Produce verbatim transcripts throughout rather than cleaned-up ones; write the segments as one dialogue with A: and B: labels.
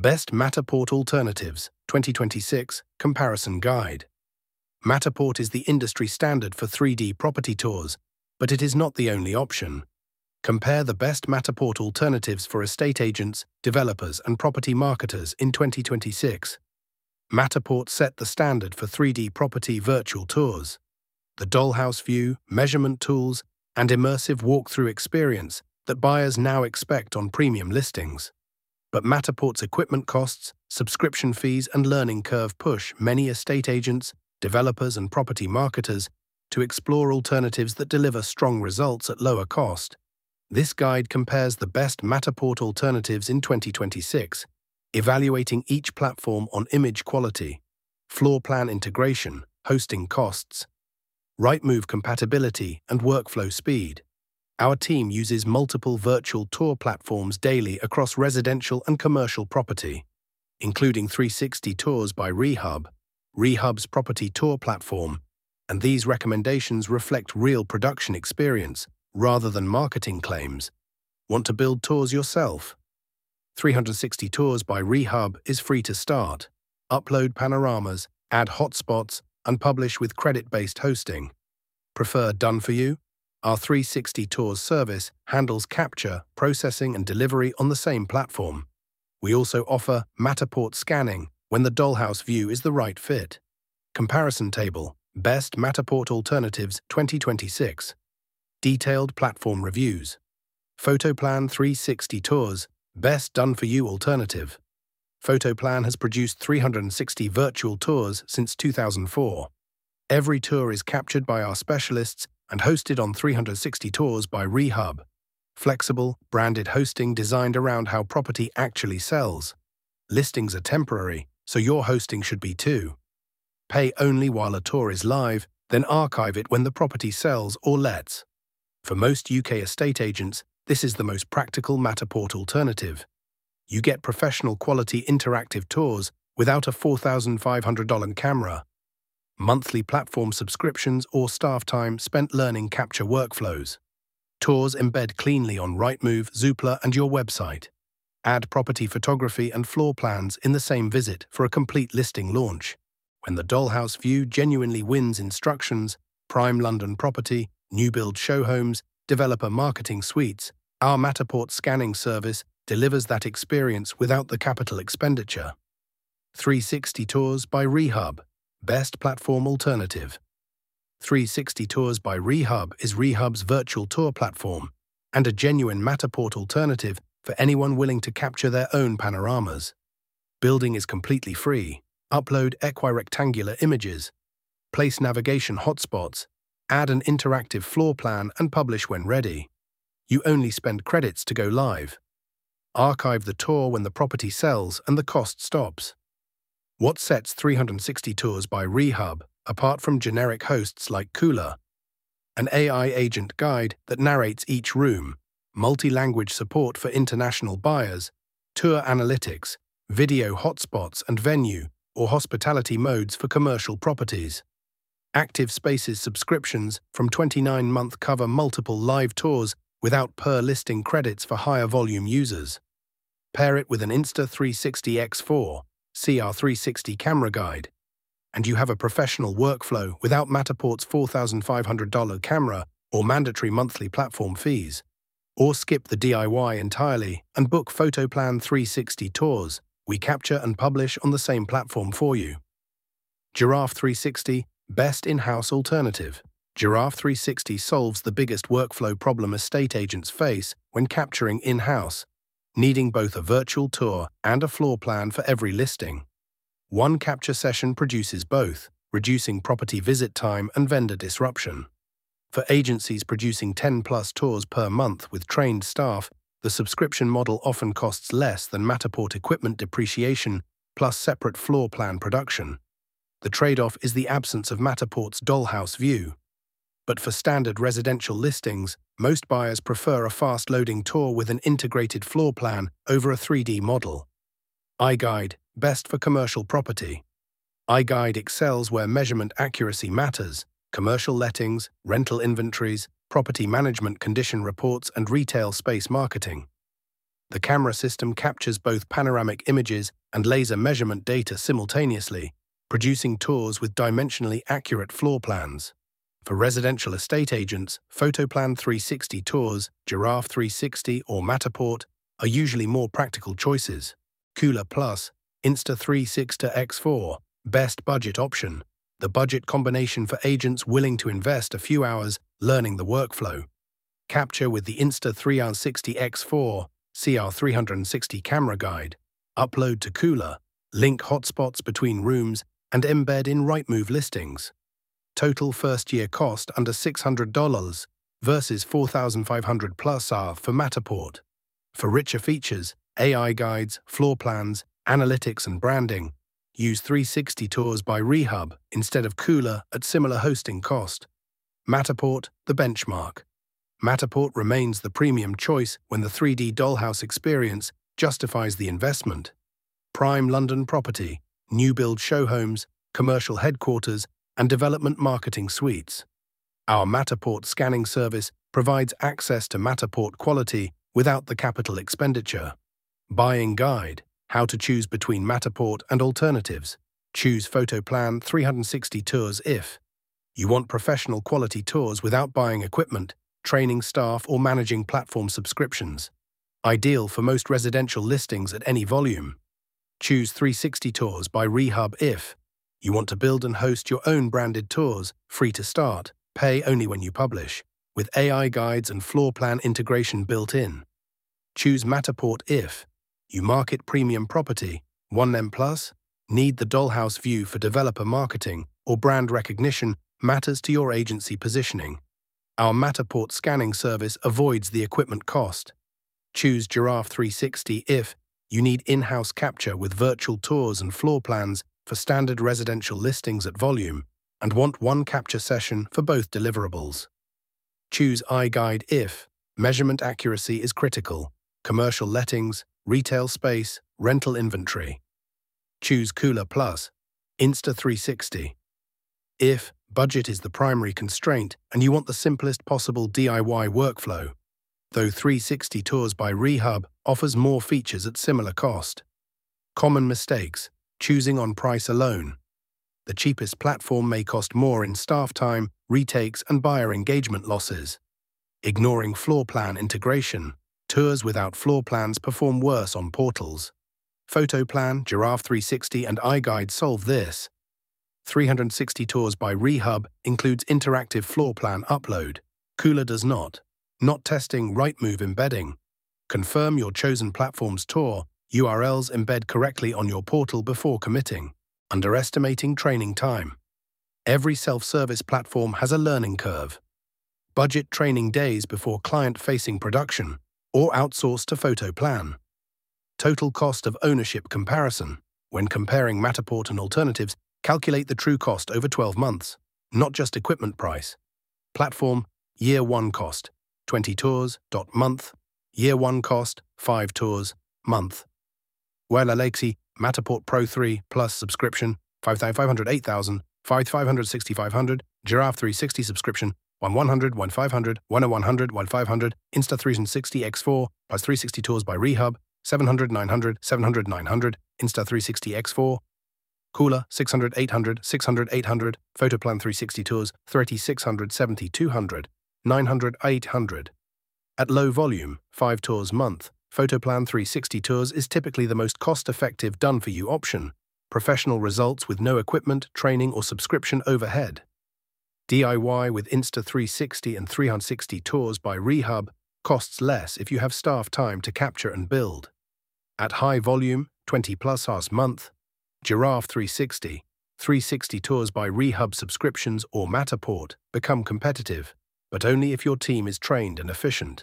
A: Best Matterport Alternatives twenty twenty-six Comparison Guide. Matterport is the industry standard for three D property tours, but it is not the only option. Compare the best Matterport alternatives for estate agents, developers, and property marketers in twenty twenty-six. Matterport set the standard for three D property virtual tours. The dollhouse view, measurement tools, and immersive walkthrough experience that buyers now expect on premium listings. But Matterport's equipment costs, subscription fees, and learning curve push many estate agents, developers, and property marketers to explore alternatives that deliver strong results at lower cost. This guide compares the best Matterport alternatives in twenty twenty-six, evaluating each platform on image quality, floor plan integration, hosting costs, Rightmove compatibility, and workflow speed. Our team uses multiple virtual tour platforms daily across residential and commercial property, including three sixty Tours by Rehub, Rehub's property tour platform, and these recommendations reflect real production experience rather than marketing claims. Want to build tours yourself? three sixty Tours by Rehub is free to start. Upload panoramas, add hotspots, and publish with credit-based hosting. Prefer done for you? Our three sixty Tours service handles capture, processing, and delivery on the same platform. We also offer Matterport scanning when the dollhouse view is the right fit. Comparison table: Best Matterport Alternatives twenty twenty-six. Detailed platform reviews. Photoplan three sixty Tours, Best Done-for-You Alternative. Photoplan has produced three hundred sixty virtual tours since two thousand four. Every tour is captured by our specialists and hosted on three sixty Tours by Rehub. Flexible, branded hosting designed around how property actually sells. Listings are temporary, so your hosting should be too. Pay only while a tour is live, then archive it when the property sells or lets. For most U K estate agents, this is the most practical Matterport alternative. You get professional quality interactive tours without a four thousand five hundred dollars camera. Monthly platform subscriptions or staff time spent learning capture workflows. Tours embed cleanly on Rightmove, Zoopla, and your website. Add property photography and floor plans in the same visit for a complete listing launch. When the dollhouse view genuinely wins instructions, prime London property, new build show homes, developer marketing suites, our Matterport scanning service delivers that experience without the capital expenditure. three sixty Tours by Rehub. Best Platform Alternative. three sixty Tours by Rehub is Rehub's virtual tour platform and a genuine Matterport alternative for anyone willing to capture their own panoramas. Building is completely free. Upload equirectangular images, place navigation hotspots, add an interactive floor plan, and publish when ready. You only spend credits to go live. Archive the tour when the property sells and the cost stops. What sets three sixty Tours by Rehub apart from generic hosts like Cooler? An A I agent guide that narrates each room, multi-language support for international buyers, tour analytics, video hotspots and venue or hospitality modes for commercial properties. Active Spaces subscriptions from twenty-nine month cover multiple live tours without per-listing credits for higher volume users. Pair it with an Insta three sixty by four. See our three sixty camera guide, and you have a professional workflow without Matterport's four thousand five hundred dollars camera or mandatory monthly platform fees. Or skip the D I Y entirely and book Photoplan three sixty Tours. We capture and publish on the same platform for you. Giraffe three sixty, Best In-House Alternative. Giraffe three sixty solves the biggest workflow problem estate agents face when capturing in-house, needing both a virtual tour and a floor plan for every listing. One capture session produces both, reducing property visit time and vendor disruption. For agencies producing ten plus tours per month with trained staff, the subscription model often costs less than Matterport equipment depreciation plus separate floor plan production. The trade-off is the absence of Matterport's dollhouse view. But for standard residential listings, most buyers prefer a fast-loading tour with an integrated floor plan over a three D model. iGuide, best for commercial property. iGuide excels where measurement accuracy matters: commercial lettings, rental inventories, property management condition reports, and retail space marketing. The camera system captures both panoramic images and laser measurement data simultaneously, producing tours with dimensionally accurate floor plans. For residential estate agents, Photoplan three sixty tours, Giraffe three sixty, or Matterport are usually more practical choices. Cooler Plus, Insta three sixty by X four, best budget option, the budget combination for agents willing to invest a few hours learning the workflow. Capture with the Insta three sixty by X four, C R three sixty camera guide. Upload to Cooler, link hotspots between rooms, and embed in Rightmove listings. Total first-year cost under six hundred dollars versus four thousand five hundred dollars plus R for Matterport. For richer features, A I guides, floor plans, analytics and branding, use three sixty Tours by Rehub instead of Cooler at similar hosting cost. Matterport, the benchmark. Matterport remains the premium choice when the three D dollhouse experience justifies the investment. Prime London property, new build show homes, commercial headquarters, and development marketing suites. Our Matterport scanning service provides access to Matterport quality without the capital expenditure. Buying guide, how to choose between Matterport and alternatives. Choose Photoplan three sixty Tours if you want professional quality tours without buying equipment, training staff, or managing platform subscriptions. Ideal for most residential listings at any volume. Choose three sixty Tours by Rehub if you want to build and host your own branded tours, free to start, pay only when you publish, with A I guides and floor plan integration built in. Choose Matterport if you market premium property, one M plus, need the dollhouse view for developer marketing, or brand recognition matters to your agency positioning. Our Matterport scanning service avoids the equipment cost. Choose Giraffe three sixty if you need in-house capture with virtual tours and floor plans for standard residential listings at volume and want one capture session for both deliverables. Choose iGuide if measurement accuracy is critical, commercial lettings, retail space, rental inventory. Choose Cooler Plus, Insta three sixty. If budget is the primary constraint and you want the simplest possible D I Y workflow, though three sixty Tours by Rehub offers more features at similar cost. Common mistakes, choosing on price alone. The cheapest platform may cost more in staff time, retakes, and buyer engagement losses. Ignoring floor plan integration. Tours without floor plans perform worse on portals. Photoplan, Giraffe three sixty, and iGuide solve this. three sixty Tours by Rehub includes interactive floor plan upload. Cooler does not. Not testing Rightmove embedding. Confirm your chosen platform's tour U R Ls embed correctly on your portal before committing. Underestimating training time. Every self-service platform has a learning curve. Budget training days before client-facing production, or outsource to Photoplan. Total cost of ownership comparison. When comparing Matterport and alternatives, calculate the true cost over twelve months, not just equipment price. Platform, year one cost, twenty tours, dot month. Year one cost, five tours, month. Where Alexi, Matterport Pro three plus subscription, five thousand five hundred, eight thousand, five thousand five hundred, six thousand five hundred, Giraffe three sixty subscription, one thousand one hundred, one thousand five hundred, one thousand one hundred, one thousand five hundred, Insta three sixty by X four plus three sixty Tours by Rehub, seven hundred, nine hundred, seven hundred, nine hundred, Insta three sixty by X four, Cooler, six hundred, eight hundred, six hundred, eight hundred, Photoplan three sixty Tours, thirty-six hundred, seventy, two hundred, nine hundred, eight hundred. At low volume, five tours month, Photoplan three sixty Tours is typically the most cost-effective done-for-you option. Professional results with no equipment, training, or subscription overhead. D I Y with Insta three sixty and three sixty Tours by Rehub costs less if you have staff time to capture and build. At high volume, twenty plus hours month, Giraffe three sixty, three sixty Tours by Rehub subscriptions or Matterport become competitive, but only if your team is trained and efficient.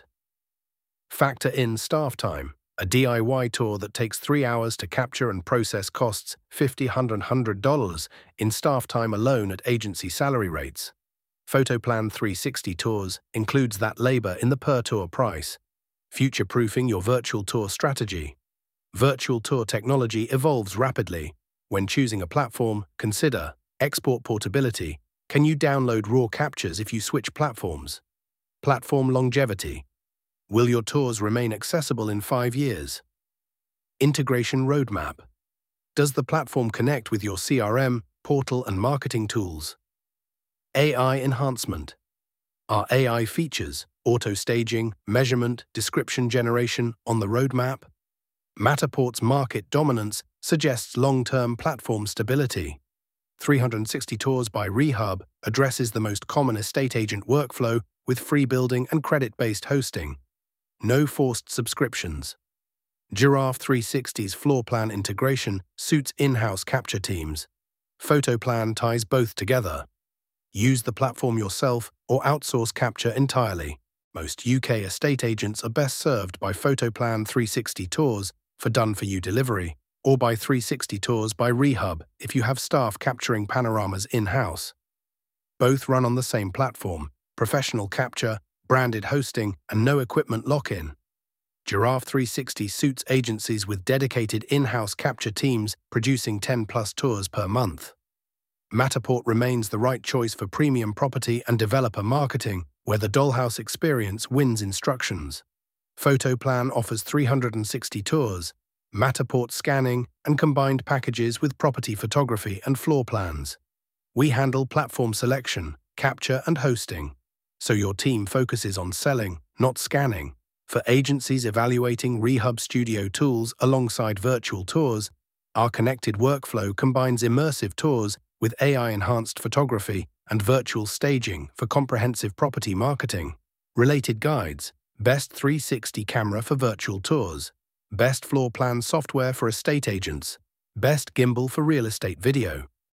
A: Factor in staff time. A D I Y tour that takes three hours to capture and process costs fifty dollars, one hundred dollars in staff time alone at agency salary rates. Photoplan three sixty Tours includes that labor in the per-tour price, future-proofing your virtual tour strategy. Virtual tour technology evolves rapidly. When choosing a platform, consider export portability. Can you download raw captures if you switch platforms? Platform longevity. Will your tours remain accessible in five years? Integration roadmap. Does the platform connect with your C R M, portal, and marketing tools? A I enhancement. Are A I features, auto-staging, measurement, description generation on the roadmap? Matterport's market dominance suggests long-term platform stability. three hundred sixty Tours by Rehub addresses the most common estate agent workflow with free building and credit-based hosting. No forced subscriptions. Giraffe three sixty's floor plan integration suits in-house capture teams. Photoplan ties both together. Use the platform yourself or outsource capture entirely. Most U K estate agents are best served by Photoplan three sixty Tours for done-for-you delivery, or by three sixty Tours by Rehub if you have staff capturing panoramas in-house. Both run on the same platform, professional capture, branded hosting, and no equipment lock-in. Giraffe three sixty suits agencies with dedicated in-house capture teams producing ten plus tours per month. Matterport remains the right choice for premium property and developer marketing, where the dollhouse experience wins instructions. Photoplan offers three hundred sixty tours, Matterport scanning, and combined packages with property photography and floor plans. We handle platform selection, capture, and hosting, so your team focuses on selling, not scanning. For agencies evaluating Rehub Studio tools alongside virtual tours, our connected workflow combines immersive tours with A I-enhanced photography and virtual staging for comprehensive property marketing. Related guides: Best three sixty camera for virtual tours, Best floor plan software for estate agents, Best gimbal for real estate video.